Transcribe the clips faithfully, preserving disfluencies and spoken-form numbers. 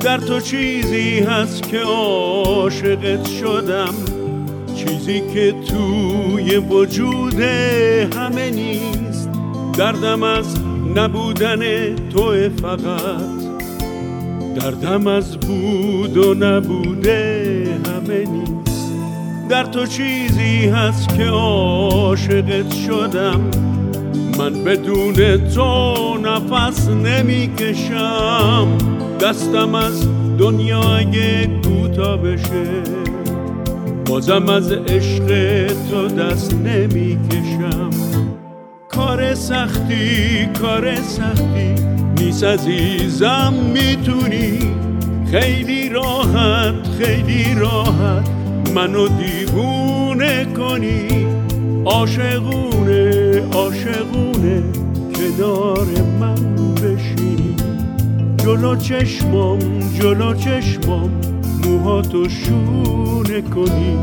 در تو چیزی هست که عاشقت شدم، چیزی که توی وجود همه نیست. دردم از نبودن توه، فقط دردم از بود و نبوده همه نیست. در تو چیزی هست که عاشقت شدم، من بدون تو نفس نمی کشم. دستم از دنیا اگه کوتاه بشه، بازم از عشق تو دست نمی کشم. کار سختی کار سختی نیست عزیزم، میتونی خیلی راحت خیلی راحت منو دیوونه کنی. عاشقونه عاشقونه کنار من بشینی، جلو چشمام جلو چشمام موهاتو شونه کنی.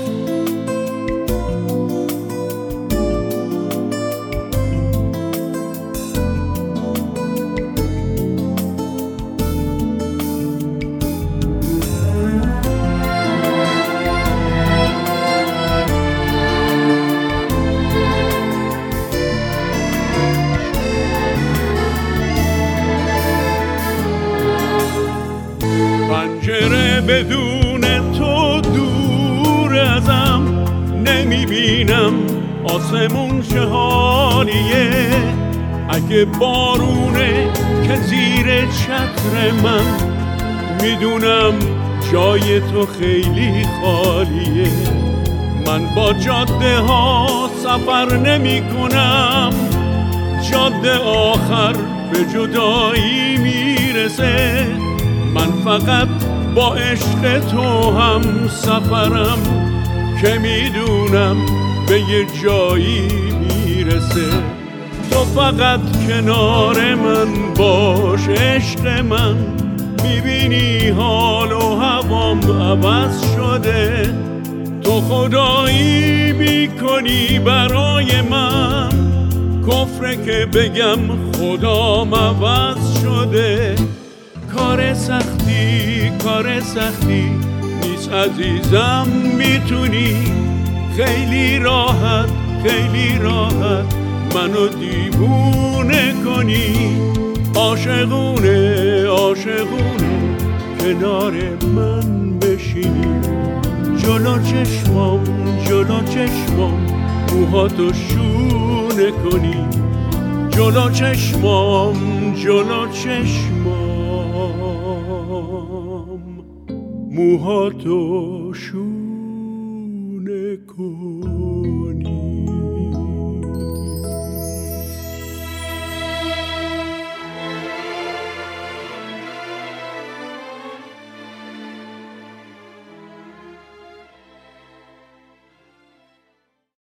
پنجره بدون تو دور ازم، نمیبینم آسمون چه حالیه. اگه بارونه که زیر چتر من، میدونم جای تو خیلی خالیه. من با جاده ها سفر نمی کنم، جاده آخر به جدایی میرسه. من فقط با عشق تو هم سفرم، که میدونم به یه جایی میرسه. تو فقط کنار من باش عشق من، میبینی حال و هوام عوض شده. تو خدایی میکنی برای من، کفره که بگم خدام عوض شده. کار سختی کار سختی نیست عزیزم، میتونی خیلی راحت خیلی راحت منو دیوونه کنی. عاشقونه عاشقونه کنار من بشینی، جلو چشمام جلو چشمام موهاتو شونه کنی. جلو چشمام جلو چشمام موهاتو شونه کن.